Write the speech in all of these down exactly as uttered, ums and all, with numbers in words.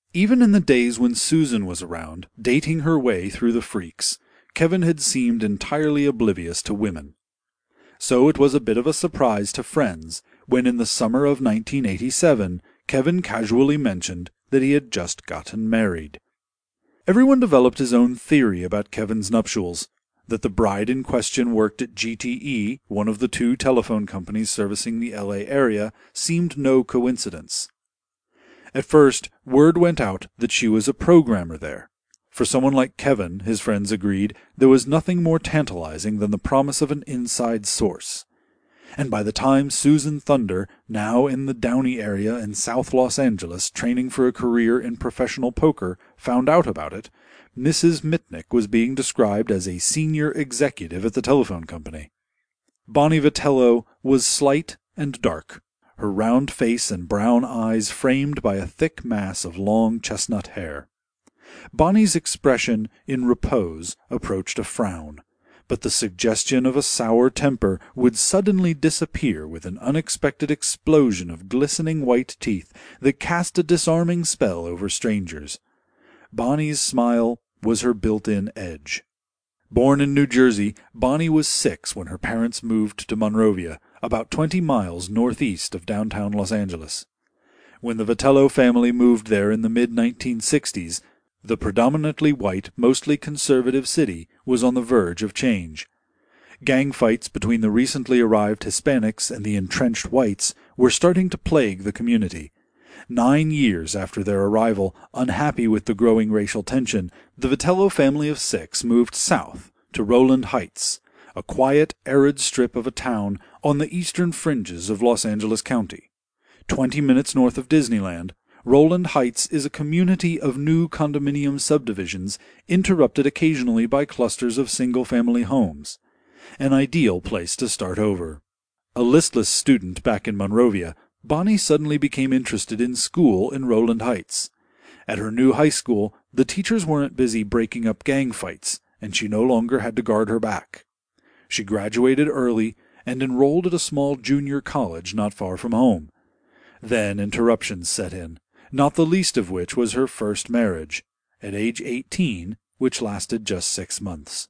Even in the days when Susan was around, dating her way through the freaks, Kevin had seemed entirely oblivious to women. So it was a bit of a surprise to friends when in the summer of nineteen eighty-seven Kevin casually mentioned that he had just gotten married. Everyone developed his own theory about Kevin's nuptials. That the bride in question worked at G T E, one of the two telephone companies servicing the L A area, seemed no coincidence. At first, word went out that she was a programmer there. For someone like Kevin, his friends agreed, there was nothing more tantalizing than the promise of an inside source. And by the time Susan Thunder, now in the Downey area in South Los Angeles training for a career in professional poker, found out about it, Missus Mitnick was being described as a senior executive at the telephone company. Bonnie Vitello was slight and dark, her round face and brown eyes framed by a thick mass of long chestnut hair. Bonnie's expression in repose approached a frown, but the suggestion of a sour temper would suddenly disappear with an unexpected explosion of glistening white teeth that cast a disarming spell over strangers. Bonnie's smile was her built-in edge. Born in New Jersey, Bonnie was six when her parents moved to Monrovia, about twenty miles northeast of downtown Los Angeles. When the Vitello family moved there in the mid nineteen sixties, the predominantly white, mostly conservative city was on the verge of change. Gang fights between the recently arrived Hispanics and the entrenched whites were starting to plague the community. Nine years after their arrival, unhappy with the growing racial tension, the Vitello family of six moved south to Rowland Heights, a quiet, arid strip of a town on the eastern fringes of Los Angeles County. Twenty minutes north of Disneyland, Rowland Heights is a community of new condominium subdivisions interrupted occasionally by clusters of single-family homes. An ideal place to start over. A listless student back in Monrovia, Bonnie suddenly became interested in school in Rowland Heights. At her new high school, the teachers weren't busy breaking up gang fights, and she no longer had to guard her back. She graduated early and enrolled at a small junior college not far from home. Then interruptions set in, not the least of which was her first marriage, at age eighteen, which lasted just six months.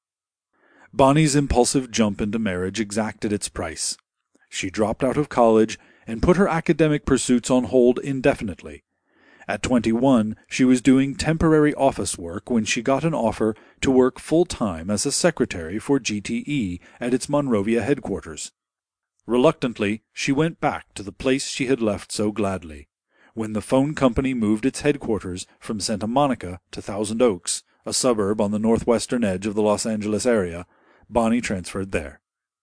Bonnie's impulsive jump into marriage exacted its price. She dropped out of college and put her academic pursuits on hold indefinitely. At twenty-one, she was doing temporary office work when she got an offer to work full-time as a secretary for G T E at its Monrovia headquarters. Reluctantly, she went back to the place she had left so gladly. When the phone company moved its headquarters from Santa Monica to Thousand Oaks, a suburb on the northwestern edge of the Los Angeles area, Bonnie transferred there.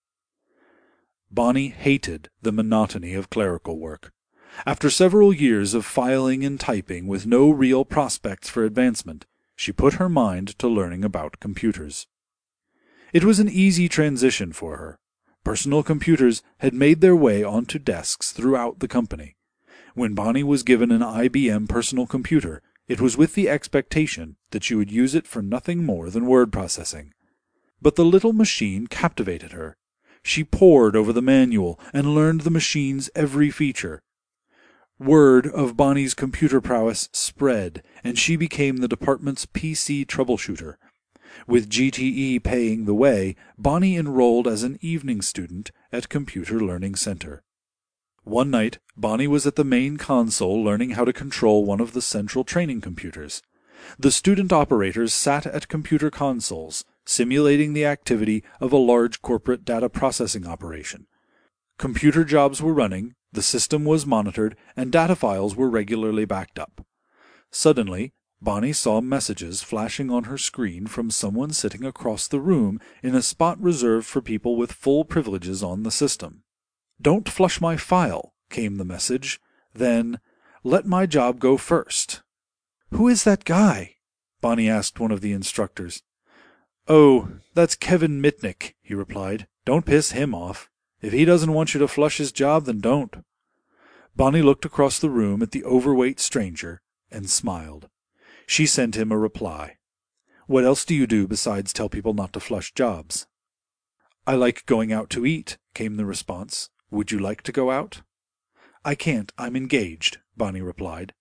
Bonnie hated the monotony of clerical work. After several years of filing and typing with no real prospects for advancement, she put her mind to learning about computers. It was an easy transition for her. Personal computers had made their way onto desks throughout the company. When Bonnie was given an I B M personal computer, it was with the expectation that she would use it for nothing more than word processing. But the little machine captivated her. She pored over the manual and learned the machine's every feature. Word of Bonnie's computer prowess spread, and she became the department's P C troubleshooter. With G T E paying the way, Bonnie enrolled as an evening student at Computer Learning Center. One night, Bonnie was at the main console learning how to control one of the central training computers. The student operators sat at computer consoles, simulating the activity of a large corporate data processing operation. Computer jobs were running, the system was monitored, and data files were regularly backed up. Suddenly, Bonnie saw messages flashing on her screen from someone sitting across the room in a spot reserved for people with full privileges on the system. "Don't flush my file," came the message. Then, "Let my job go first." "Who is that guy?" Bonnie asked one of the instructors. "Oh, that's Kevin Mitnick," he replied. "Don't piss him off. If he doesn't want you to flush his job, then don't." Bonnie looked across the room at the overweight stranger and smiled. She sent him a reply. "What else do you do besides tell people not to flush jobs?" "I like going out to eat," came the response. "Would you like to go out?" "I can't. I'm engaged," Bonnie replied.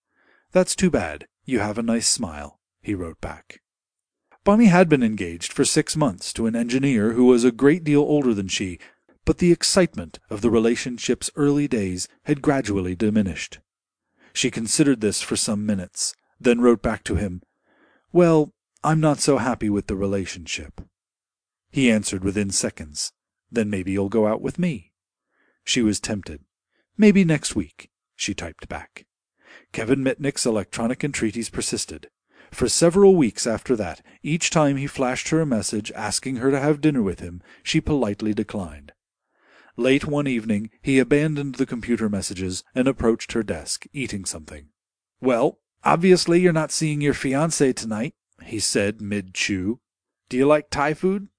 "That's too bad. You have a nice smile," he wrote back. Bonnie had been engaged for six months to an engineer who was a great deal older than she, but the excitement of the relationship's early days had gradually diminished. She considered this for some minutes, then wrote back to him, "Well, I'm not so happy with the relationship." He answered within seconds, "Then maybe you'll go out with me." She was tempted. "Maybe next week," she typed back. Kevin Mitnick's electronic entreaties persisted. For several weeks after that, each time he flashed her a message asking her to have dinner with him, she politely declined. Late one evening he abandoned the computer messages and approached her desk, eating something. "Well, obviously you're not seeing your fiancée tonight," he said mid-chew. "Do you like Thai food?"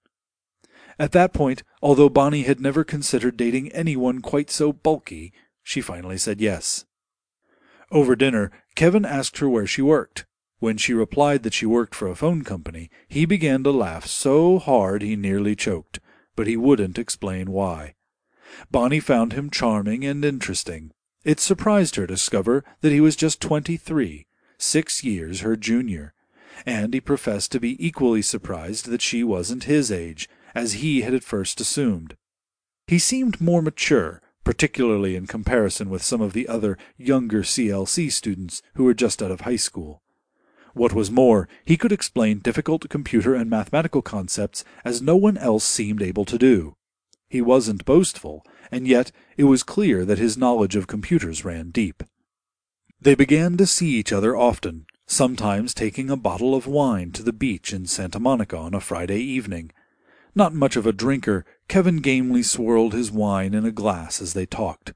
At that point, although Bonnie had never considered dating anyone quite so bulky, she finally said yes. Over dinner, Kevin asked her where she worked. When she replied that she worked for a phone company, he began to laugh so hard he nearly choked, but he wouldn't explain why. Bonnie found him charming and interesting. It surprised her to discover that he was just twenty-three, six years her junior, and he professed to be equally surprised that she wasn't his age, as he had at first assumed. He seemed more mature, particularly in comparison with some of the other younger C L C students who were just out of high school. What was more, he could explain difficult computer and mathematical concepts as no one else seemed able to do. He wasn't boastful, and yet it was clear that his knowledge of computers ran deep. They began to see each other often, sometimes taking a bottle of wine to the beach in Santa Monica on a Friday evening. Not much of a drinker, Kevin gamely swirled his wine in a glass as they talked.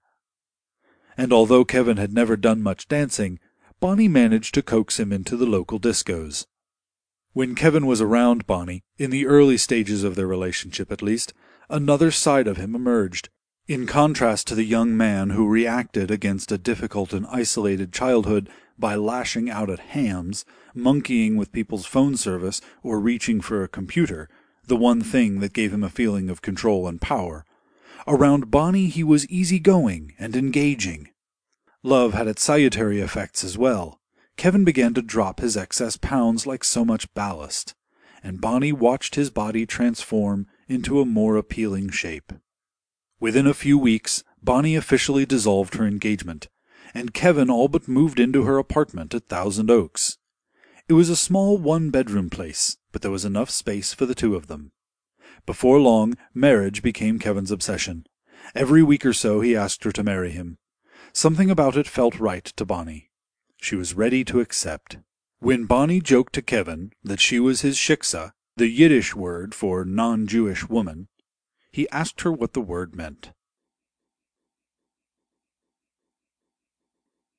And although Kevin had never done much dancing, Bonnie managed to coax him into the local discos. When Kevin was around Bonnie, in the early stages of their relationship at least, another side of him emerged. In contrast to the young man who reacted against a difficult and isolated childhood by lashing out at hams, monkeying with people's phone service, or reaching for a computer, the one thing that gave him a feeling of control and power, around Bonnie he was easygoing and engaging. Love had its salutary effects as well. Kevin began to drop his excess pounds like so much ballast, and Bonnie watched his body transform into a more appealing shape. Within a few weeks, Bonnie officially dissolved her engagement, and Kevin all but moved into her apartment at Thousand Oaks. It was a small one-bedroom place, but there was enough space for the two of them. Before long, marriage became Kevin's obsession. Every week or so he asked her to marry him. Something about it felt right to Bonnie. She was ready to accept. When Bonnie joked to Kevin that she was his shiksa, the Yiddish word for non-Jewish woman, he asked her what the word meant.